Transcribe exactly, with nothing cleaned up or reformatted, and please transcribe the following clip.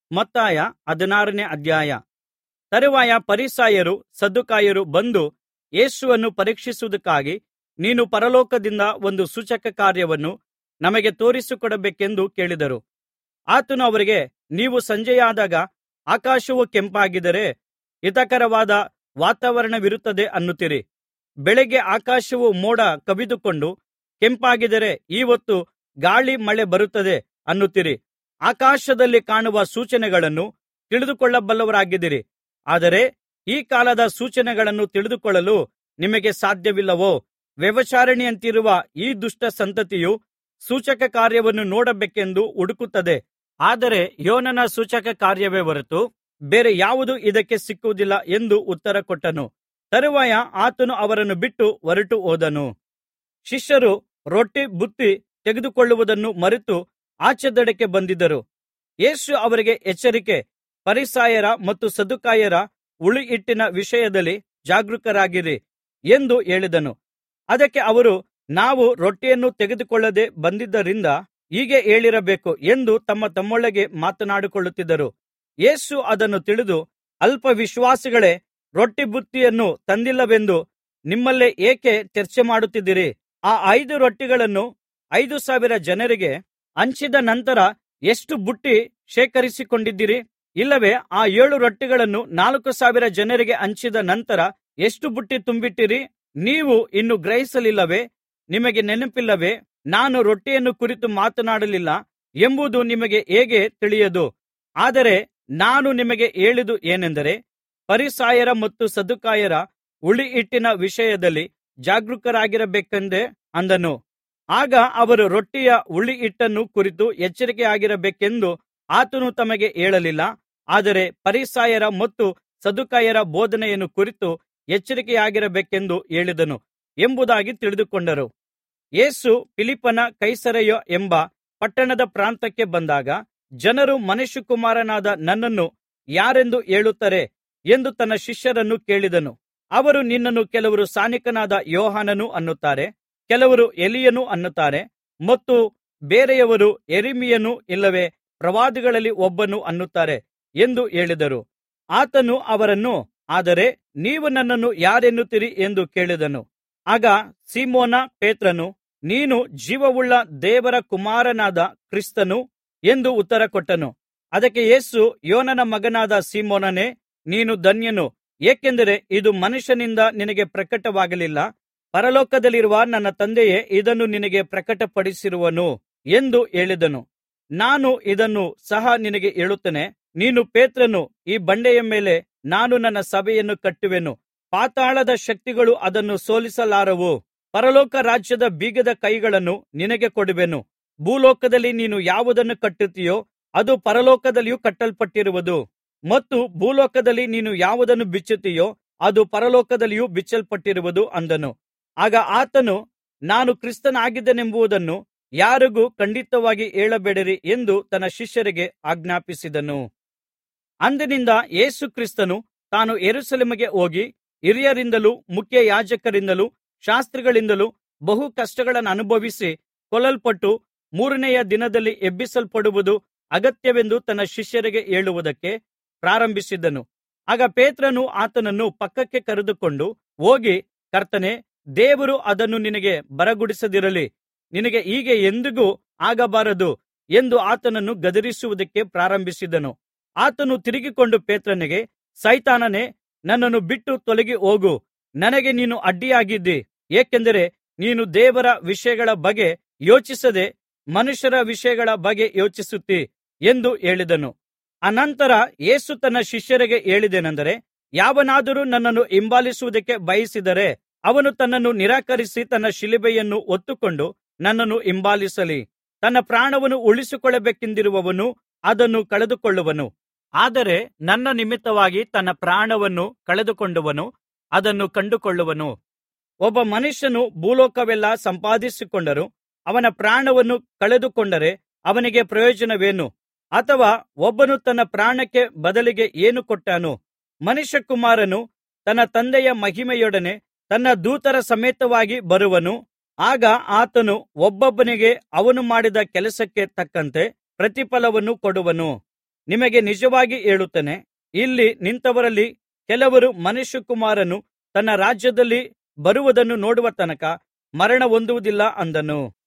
ಮತ್ತಾಯ ಹದಿನಾರನೇ ಅಧ್ಯಾಯ. ತರುವಾಯ ಫರಿಸಾಯರೂ ಸದ್ದುಕಾಯರೂ ಬಂದು ಯೇಸುವನ್ನು ಪರೀಕ್ಷಿಸುವುದಕ್ಕಾಗಿ, ನೀನು ಪರಲೋಕದಿಂದ ಒಂದು ಸೂಚಕ ಕಾರ್ಯವನ್ನು ನಮಗೆ ತೋರಿಸಿಕೊಡಬೇಕೆಂದು ಕೇಳಿದರು. ಆತನು ಅವರಿಗೆ, ನೀವು ಸಂಜೆಯಾದಾಗ ಆಕಾಶವು ಕೆಂಪಾಗಿದ್ದರೆ ಹಿತಕರವಾದ ವಾತಾವರಣವಿರುತ್ತದೆ ಅನ್ನುತ್ತೀರಿ. ಬೆಳಗ್ಗೆ ಆಕಾಶವು ಮೋಡ ಕವಿದುಕೊಂಡು ಕೆಂಪಾಗಿದ್ದರೆ ಈ ಹೊತ್ತು ಗಾಳಿ ಮಳೆ ಬರುತ್ತದೆ ಅನ್ನುತ್ತೀರಿ. ಆಕಾಶದಲ್ಲಿ ಕಾಣುವ ಸೂಚನೆಗಳನ್ನು ತಿಳಿದುಕೊಳ್ಳಬಲ್ಲವರಾಗಿದ್ದೀರಿ. ಆದರೆ ಈ ಕಾಲದ ಸೂಚನೆಗಳನ್ನು ತಿಳಿದುಕೊಳ್ಳಲು ನಿಮಗೆ ಸಾಧ್ಯವಿಲ್ಲವೋ? ವ್ಯಭಿಚಾರಿಣಿಯಂತಿರುವ ಈ ದುಷ್ಟ ಸಂತತಿಯು ಸೂಚಕ ಕಾರ್ಯವನ್ನು ನೋಡಬೇಕೆಂದು ಹುಡುಕುತ್ತದೆ. ಆದರೆ ಯೋನನ ಸೂಚಕ ಕಾರ್ಯವೇ ಹೊರತು ಬೇರೆ ಯಾವುದೂ ಇದಕ್ಕೆ ಸಿಕ್ಕುವುದಿಲ್ಲ ಎಂದು ಉತ್ತರ ಕೊಟ್ಟನು. ತರುವಾಯ ಆತನು ಅವರನ್ನು ಬಿಟ್ಟು ಹೊರಟು ಹೋದನು. ಶಿಷ್ಯರು ರೊಟ್ಟಿ ಬುತ್ತಿ ತೆಗೆದುಕೊಳ್ಳುವುದನ್ನು ಮರೆತು ಆಚೆ ದಡಕ್ಕೆ ಬಂದಿದ್ದರು. ಯೇಸು ಅವರಿಗೆ ಎಚ್ಚರಿಕೆ, ಫರಿಸಾಯರ ಮತ್ತು ಸದ್ದುಕಾಯರ ಹುಳಿಹಿಟ್ಟಿನ ವಿಷಯದಲ್ಲಿ ಜಾಗರೂಕರಾಗಿರಿ ಎಂದು ಹೇಳಿದನು. ಅದಕ್ಕೆ ಅವರು, ನಾವು ರೊಟ್ಟಿಯನ್ನು ತೆಗೆದುಕೊಳ್ಳದೆ ಬಂದಿದ್ದರಿಂದ ಹೀಗೆ ಹೇಳಿರಬೇಕು ಎಂದು ತಮ್ಮ ತಮ್ಮೊಳಗೆ ಮಾತನಾಡಿಕೊಳ್ಳುತ್ತಿದ್ದರು. ಯೇಸು ಅದನ್ನು ತಿಳಿದು, ಅಲ್ಪ ವಿಶ್ವಾಸಿಗಳೇ, ರೊಟ್ಟಿ ಬುತ್ತಿಯನ್ನು ತಂದಿಲ್ಲವೆಂದು ನಿಮ್ಮಲ್ಲೇ ಏಕೆ ಚರ್ಚೆ ಮಾಡುತ್ತಿದ್ದೀರಿ? ಆ ಐದು ರೊಟ್ಟಿಗಳನ್ನು ಐದು ಸಾವಿರ ಜನರಿಗೆ ಹಂಚಿದ ನಂತರ ಎಷ್ಟು ಬುಟ್ಟಿ ಶೇಖರಿಸಿಕೊಂಡಿದ್ದೀರಿ? ಇಲ್ಲವೇ ಆ ಏಳು ರೊಟ್ಟಿಗಳನ್ನು ನಾಲ್ಕು ಸಾವಿರ ಜನರಿಗೆ ಹಂಚಿದ ನಂತರ ಎಷ್ಟು ಬುಟ್ಟಿ ತುಂಬಿಟ್ಟಿರಿ? ನೀವು ಇನ್ನೂ ಗ್ರಹಿಸಲಿಲ್ಲವೇ? ನಿಮಗೆ ನೆನಪಿಲ್ಲವೇ? ನಾನು ರೊಟ್ಟಿಯನ್ನು ಕುರಿತು ಮಾತನಾಡಲಿಲ್ಲ ಎಂಬುದು ನಿಮಗೆ ಹೇಗೆ ತಿಳಿಯದು? ಆದರೆ ನಾನು ನಿಮಗೆ ಹೇಳಿದ್ದು ಏನೆಂದರೆ, ಫರಿಸಾಯರ ಮತ್ತು ಸದ್ದುಕಾಯರ ಹುಳಿಹಿಟ್ಟಿನ ವಿಷಯದಲ್ಲಿ ಜಾಗರೂಕರಾಗಿರಬೇಕೆಂದೇ ಅಂದನು. ಆಗ ಅವರು ರೊಟ್ಟಿಯ ಹುಳಿಹಿಟ್ಟನ್ನು ಕುರಿತು ಎಚ್ಚರಿಕೆಯಾಗಿರಬೇಕೆಂದು ಆತನು ತಮಗೆ ಹೇಳಲಿಲ್ಲ. ಆದರೆ ಫರಿಸಾಯರ ಮತ್ತು ಸದ್ದುಕಾಯರ ಬೋಧನೆಯನ್ನು ಕುರಿತು ಎಚ್ಚರಿಕೆಯಾಗಿರಬೇಕೆಂದು ಹೇಳಿದನು ಎಂಬುದಾಗಿ ತಿಳಿದುಕೊಂಡರು. ಯೇಸು ಫಿಲಿಪ್ಪನ ಕೈಸರೈಯ ಎಂಬ ಪಟ್ಟಣದ ಪ್ರಾಂತ್ಯಕ್ಕೆ ಬಂದಾಗ, ಜನರು ಮನುಷ್ಯಕುಮಾರನಾದ ನನ್ನನ್ನು ಯಾರೆಂದು ಹೇಳುತ್ತಾರೆ ಎಂದು ತನ್ನ ಶಿಷ್ಯರನ್ನು ಕೇಳಿದನು. ಅವರು, ನಿನ್ನನ್ನು ಕೆಲವರು ಸ್ನಾನಿಕನಾದ ಯೋಹಾನನು ಅನ್ನುತ್ತಾರೆ, ಕೆಲವರು ಎಲೀಯನು ಅನ್ನುತ್ತಾರೆ, ಮತ್ತು ಬೇರೆಯವರು ಯೆರಮೀಯನು ಇಲ್ಲವೇ ಪ್ರವಾದಿಗಳಲ್ಲಿ ಒಬ್ಬನು ಅನ್ನುತ್ತಾರೆ ಎಂದು ಹೇಳಿದರು. ಆತನು ಅವರನ್ನು, ಆದರೆ ನೀವು ನನ್ನನ್ನು ಯಾರೆನ್ನುತ್ತೀರಿ ಎಂದು ಕೇಳಿದನು. ಆಗ ಸೀಮೋನ ಪೇತ್ರನು, ನೀನು ಜೀವವುಳ್ಳ ದೇವರ ಕುಮಾರನಾದ ಕ್ರಿಸ್ತನು ಎಂದು ಉತ್ತರ ಕೊಟ್ಟನು. ಅದಕ್ಕೆ ಯೇಸು, ಯೋನನ ಮಗನಾದ ಸೀಮೋನನೇ, ನೀನು ಧನ್ಯನು, ಏಕೆಂದರೆ ಇದು ಮನುಷ್ಯನಿಂದ ನಿನಗೆ ಪ್ರಕಟವಾಗಲಿಲ್ಲ, ಪರಲೋಕದಲ್ಲಿರುವ ನನ್ನ ತಂದೆಯೇ ಇದನ್ನು ನಿನಗೆ ಪ್ರಕಟಪಡಿಸಿರುವನು ಎಂದು ಹೇಳಿದನು. ನಾನು ಇದನ್ನು ಸಹ ನಿನಗೆ ಹೇಳುತ್ತೇನೆ, ನೀನು ಪೇತ್ರನು, ಈ ಬಂಡೆಯ ಮೇಲೆ ನಾನು ನನ್ನ ಸಭೆಯನ್ನು ಕಟ್ಟುವೆನು, ಪಾತಾಳದ ಶಕ್ತಿಗಳು ಅದನ್ನು ಸೋಲಿಸಲಾರವು. ಪರಲೋಕ ರಾಜ್ಯದ ಬೀಗದ ಕೈಗಳನ್ನು ನಿನಗೆ ಕೊಡುವೆನು. ಭೂಲೋಕದಲ್ಲಿ ನೀನು ಯಾವುದನ್ನು ಕಟ್ಟುತ್ತೀಯೋ ಅದು ಪರಲೋಕದಲ್ಲಿಯೂ ಕಟ್ಟಲ್ಪಟ್ಟಿರುವುದು, ಮತ್ತು ಭೂಲೋಕದಲ್ಲಿ ನೀನು ಯಾವುದನ್ನು ಬಿಚ್ಚುತ್ತೀಯೋ ಅದು ಪರಲೋಕದಲ್ಲಿಯೂ ಬಿಚ್ಚಲ್ಪಟ್ಟಿರುವುದು ಅಂದನು. ಆಗ ಆತನು, ನಾನು ಕ್ರಿಸ್ತನಾಗಿದ್ದೇನೆಂಬುದನ್ನು ಯಾರಿಗೂ ಖಂಡಿತವಾಗಿ ಹೇಳಬೇಡಿರಿ ಎಂದು ತನ್ನ ಶಿಷ್ಯರಿಗೆ ಆಜ್ಞಾಪಿಸಿದನು. ಅಂದಿನಿಂದ ಯೇಸು ಕ್ರಿಸ್ತನು ತಾನು ಯೆರೂಸಲೇಮಿಗೆ ಹೋಗಿ ಹಿರಿಯರಿಂದಲೂ ಮುಖ್ಯಯಾಜಕರಿಂದಲೂ ಶಾಸ್ತ್ರಿಗಳಿಂದಲೂ ಬಹು ಕಷ್ಟಗಳನ್ನನುಭವಿಸಿ ಕೊಲ್ಲಲ್ಪಟ್ಟು ಮೂರನೆಯ ದಿನದಲ್ಲಿ ಎಬ್ಬಿಸಲ್ಪಡುವುದು ಅಗತ್ಯವೆಂದು ತನ್ನ ಶಿಷ್ಯರಿಗೆ ಹೇಳುವುದಕ್ಕೆ ಪ್ರಾರಂಭಿಸಿದನು. ಆಗ ಪೇತ್ರನು ಆತನನ್ನು ಪಕ್ಕಕ್ಕೆ ಕರೆದುಕೊಂಡು ಹೋಗಿ, ಕರ್ತನೇ, ದೇವರು ಅದನ್ನು ನಿನಗೆ ಬರಗೊಡಿಸದಿರಲಿ, ನಿನಗೆ ಹೀಗೆ ಎಂದಿಗೂ ಆಗಬಾರದು ಎಂದು ಆತನನ್ನು ಗದರಿಸುವುದಕ್ಕೆ ಪ್ರಾರಂಭಿಸಿದನು. ಆತನು ತಿರುಗಿಕೊಂಡು ಪೇತ್ರನಿಗೆ, ಸೈತಾನನೇ, ನನ್ನನ್ನು ಬಿಟ್ಟು ತೊಲಗಿ ಹೋಗು, ನನಗೆ ನೀನು ಅಡ್ಡಿಯಾಗಿದ್ದಿ, ಏಕೆಂದರೆ ನೀನು ದೇವರ ವಿಷಯಗಳ ಬಗ್ಗೆ ಯೋಚಿಸದೆ ಮನುಷ್ಯರ ವಿಷಯಗಳ ಬಗ್ಗೆ ಯೋಚಿಸುತ್ತೀ ಎಂದು ಹೇಳಿದನು. ಅನಂತರ ಯೇಸು ತನ್ನ ಶಿಷ್ಯರಿಗೆ ಹೇಳಿದ್ದೇನೆಂದರೆ, ಯಾವನಾದರೂ ನನ್ನನ್ನು ಹಿಂಬಾಲಿಸುವುದಕ್ಕೆ ಬಯಸಿದರೆ ಅವನು ತನ್ನನ್ನು ನಿರಾಕರಿಸಿ ತನ್ನ ಶಿಲುಬೆಯನ್ನು ಹೊತ್ತುಕೊಂಡು ನನ್ನನ್ನು ಹಿಂಬಾಲಿಸಲಿ. ತನ್ನ ಪ್ರಾಣವನ್ನು ಉಳಿಸಿಕೊಳ್ಳಬೇಕೆಂದಿರುವವನು ಅದನ್ನು ಕಳೆದುಕೊಳ್ಳುವನು, ಆದರೆ ನನ್ನ ನಿಮಿತ್ತವಾಗಿ ತನ್ನ ಪ್ರಾಣವನ್ನು ಕಳೆದುಕೊಂಡವನು ಅದನ್ನು ಕಂಡುಕೊಳ್ಳುವನು. ಒಬ್ಬ ಮನುಷ್ಯನು ಭೂಲೋಕವೆಲ್ಲಾ ಸಂಪಾದಿಸಿಕೊಂಡರೂ ಅವನ ಪ್ರಾಣವನ್ನು ಕಳೆದುಕೊಂಡರೆ ಅವನಿಗೆ ಪ್ರಯೋಜನವೇನು? ಅಥವಾ ಒಬ್ಬನು ತನ್ನ ಪ್ರಾಣಕ್ಕೆ ಬದಲಿಗೆ ಏನು ಕೊಟ್ಟಾನು? ಮನುಷ್ಯಕುಮಾರನು ತನ್ನ ತಂದೆಯ ಮಹಿಮೆಯೊಡನೆ ತನ್ನ ದೂತರ ಸಮೇತವಾಗಿ ಬರುವನು. ಆಗ ಆತನು ಒಬ್ಬೊಬ್ಬನಿಗೆ ಅವನು ಮಾಡಿದ ಕೆಲಸಕ್ಕೆ ತಕ್ಕಂತೆ ಪ್ರತಿಫಲವನ್ನು ಕೊಡುವನು. ನಿಮಗೆ ನಿಜವಾಗಿ ಹೇಳುತ್ತೇನೆ, ಇಲ್ಲಿ ನಿಂತವರಲ್ಲಿ ಕೆಲವರು ಮನುಷ್ಯಕುಮಾರನು ತನ್ನ ರಾಜ್ಯದಲ್ಲಿ ಬರುವುದನ್ನು ನೋಡುವ ತನಕ ಮರಣ ಹೊಂದುವುದಿಲ್ಲ ಅಂದನು.